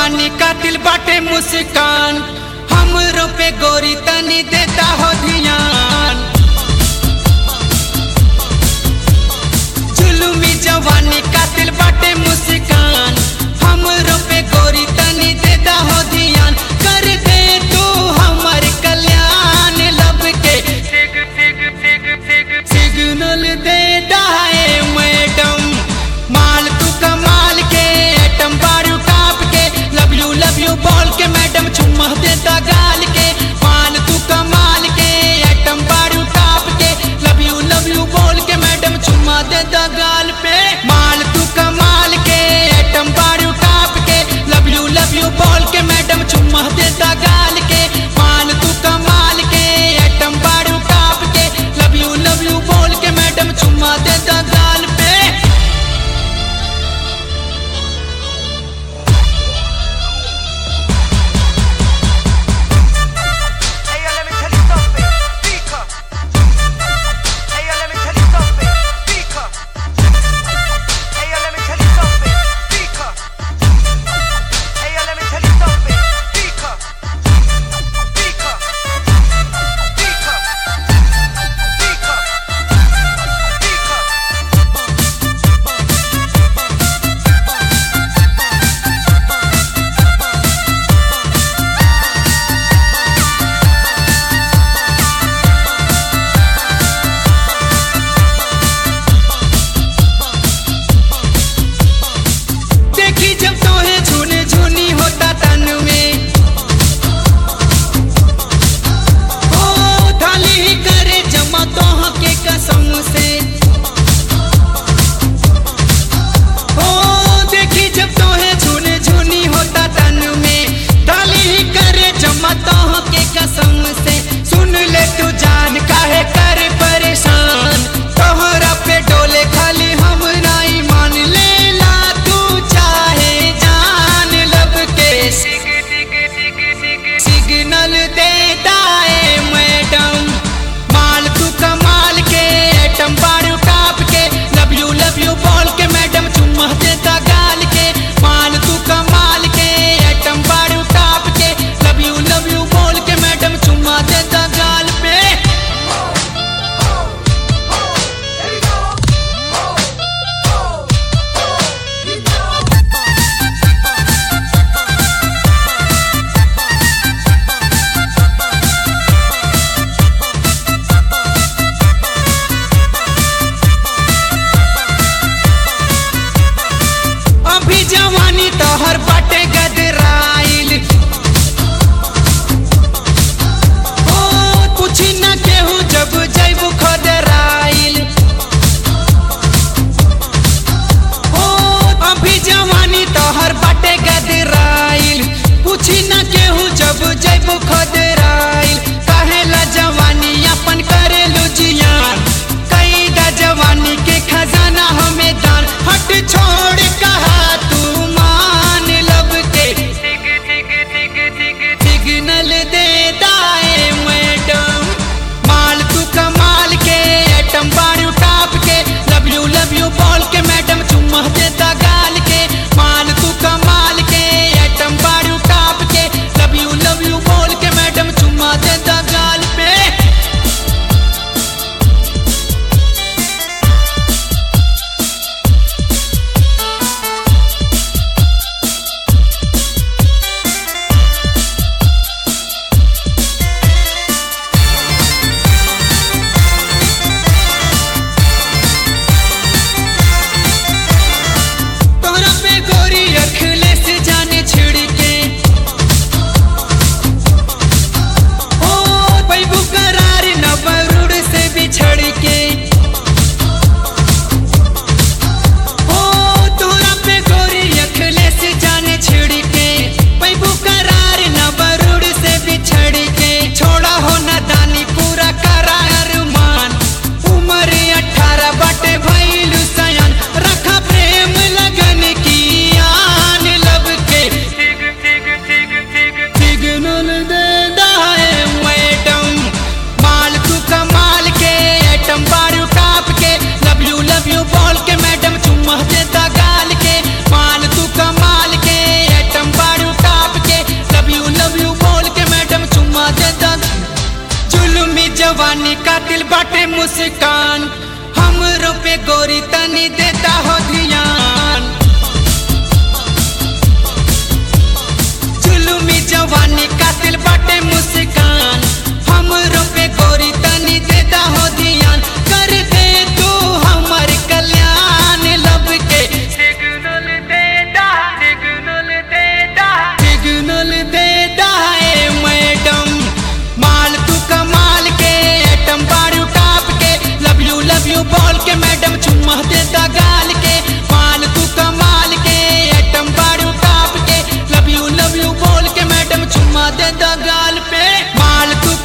जवानी का दिल बाटे मुस्कान, हमरो पे गोरी तनी देता हो ध्यान। जुलुमी जवानी का दिल बाटे मुस्कान, हमरो पे गोरी तनी देता हो ध्यान। कर दे तू हमर कल्याण, लब के सिग्नल दे दाए मैडम। माल तू कमाल के एटम बारू टाप के, लव यू बोल के मैडम चुम्मा देता गाल के। माल तू कमाल के एटम बारू टाप के, लव यू बोल के मैडम चुम्मा देता गाल पे। माल तू कमाल के एटम बारू टाप के, लव यू बोल के मैडम चुम्मा देता गाल के। माल तू कमाल के एटम बारू टाप के, लव यू बोल के मैडम चुम्मा देता गाल पे। Hey yo, let me tell you something. मुस्कान हमरो पे गोरी तनी देता हो ध्यान। जुलुमी जवानी कातिल बाटे मुस्कान हमरो पे गोरी तनी देता हो ध्यान। कर दे तू हमर कल्याण लब के सिग्नल देता सिग्नल देता है मैडम। माल तू कमाल के एटम बारू टाप के लव यू बोल के मैडम चुम्मा देता गाल के। माल तू कमाल के एटम बारू टाप के लव यू बोल के मैडम चुम्मा देता गाल पे। माल तू